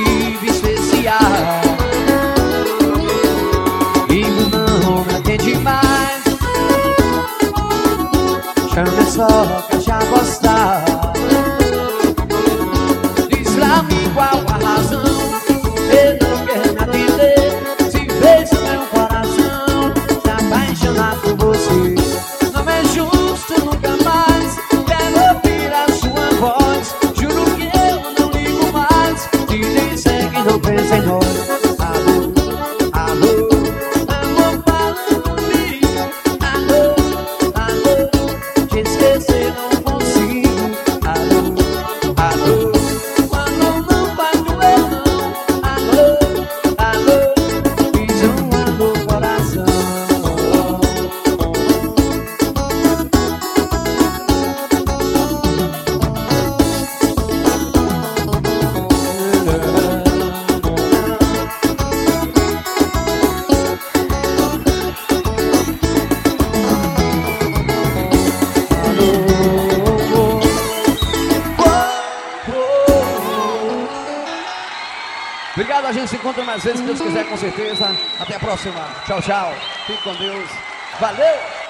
motivo especial. E não me atende mais. Chame só que eu já postar. Diz pra mim qual a razão. Eu não quero me atender. Se fez o meu coração se apaixonar por você. Não é justo nunca mais. Quero ouvir a sua voz. Juro que eu não ligo mais. Se disser que não pensa em nós. Alô, alô, amor, fala comigo. Alô, alô, te esquecer não consigo. Alô, alô, quando não vai doer não. Alô, alô, diz um alô coração. Obrigado, a gente se encontra mais vezes, se Deus quiser, com certeza. Até a próxima. Tchau, tchau. Fique com Deus. Valeu!